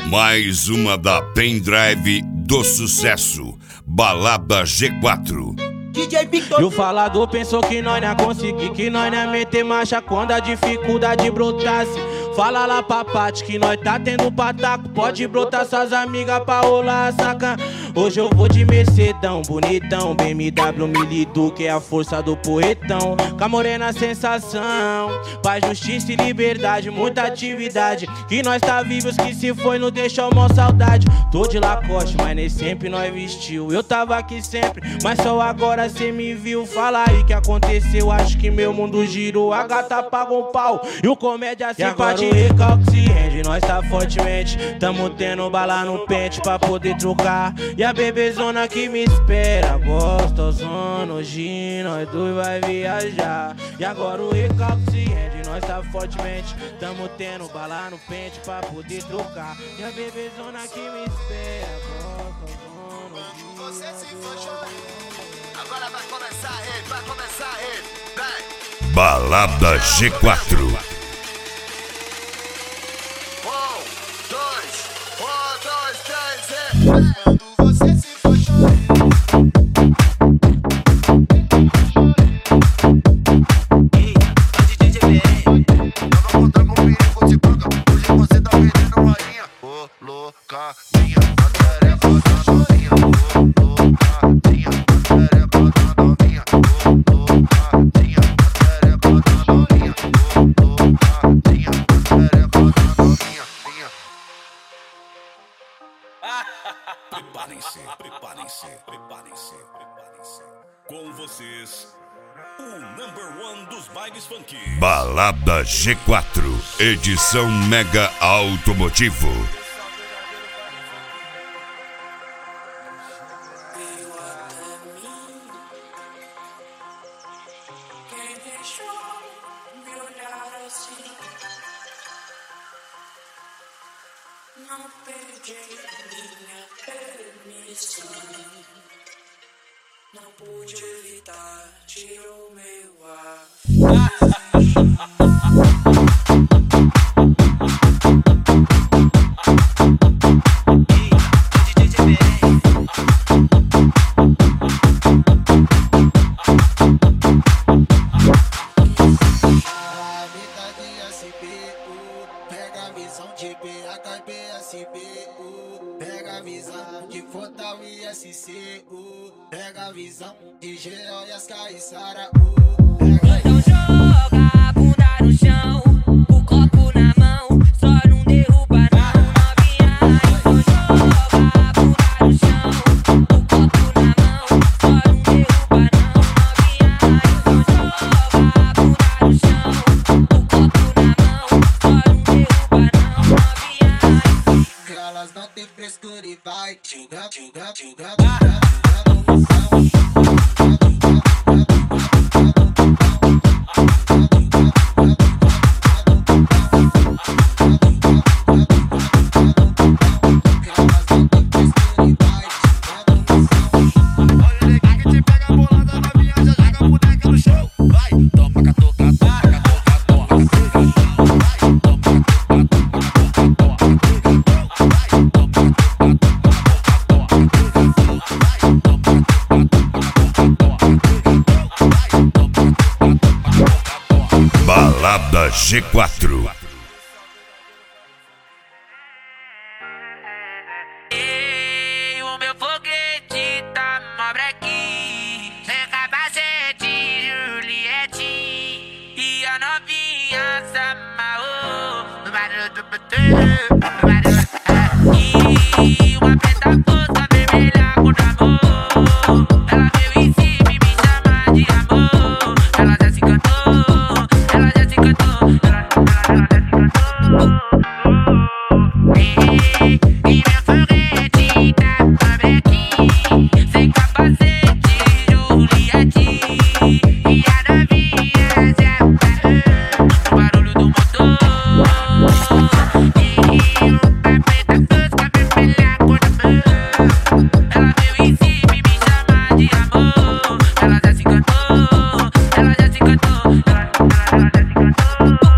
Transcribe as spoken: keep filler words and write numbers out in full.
Mais uma da pendrive do sucesso, Balada G quatro. D J Victor. E o falador pensou que nós não ia conseguir, que nós não ia meter marcha quando a dificuldade brotasse. Fala lá pra Pati que nós tá tendo pataco, pode brotar suas amigas pra rolar, saca? Hoje eu vou de Mercedão, bonitão, B M W Milidu, que é a força do poetão. Com a morena sensação, paz, justiça e liberdade, muita atividade. Que nós tá vivos, que se foi não deixou mó saudade. Tô de Lacoste, mas nem sempre nós vestiu. Eu tava aqui sempre, mas só agora cê me viu. Fala aí que aconteceu, acho que meu mundo girou. A gata pagou um pau e o comédia simpatia. O recalque se rende, nós tá fortemente. Tamo tendo bala no pente pra poder trocar. E a bebezona que me espera, gostosona, hoje nós dois vai viajar. E agora o recalque se rende, nós tá fortemente. Tamo tendo bala no pente pra poder trocar. E a bebezona que me espera, gostosona, hoje você se foi chorando. Agora vai começar ele, vai começar ele. Vem. Balada G quatro. Quando você se for chorando. Ei, D J B R. Tava contando com o perigo de banga. Hoje você tá perdendo rainha. Ô, loucadinha, a tarefa da novinha. Ô, loucadinha, a tarefa da novinha. Ô, loucadinha, a tarefa da novinha. Ô, loucadinha, a tarefa da novinha. Preparem-se, preparem-se, preparem-se, preparem-se. Com vocês, o number one dos bailes funk. Balada G quatro, edição Mega Automotivo. Não pedi minha permissão, não pude evitar, tirou meu ar. Pega a visão de B H B S B U, pega a visão de Fotal e S C U, pega a visão de G O e as Caissara U. Então joga a bunda no chão, o copo na mão, só não derruba não, novinha. Então joga a bunda no chão, o copo na mão, só não derruba não, novinha. Então joga a bunda no chão, o copo na mão, só não derruba não, novinha. Elas não tem frescura e vai julgar, julgar, julgar, julgar. Balada G quatro. Ei, o meu foguete tá mó brequinho, sem capacete, Juliette. E a novinha se amarrou no barulho do botão, no barulho. E uma preta força vermelha com amor. Ela veio em cima e me chama de amor. Ela já se encantou, ela já se encantou, ela, ela, ela já se encantou. E, e meu foguete tá mó brequinho, sem capacete, Juliette. E a novinha se amarrou no barulho do motor. E uma preta fosca vermelha cor da mão. Ela veio em cima e me chama de amor. Ela já se encantou, ela já se encantou, ela, ela, ela já se encantou.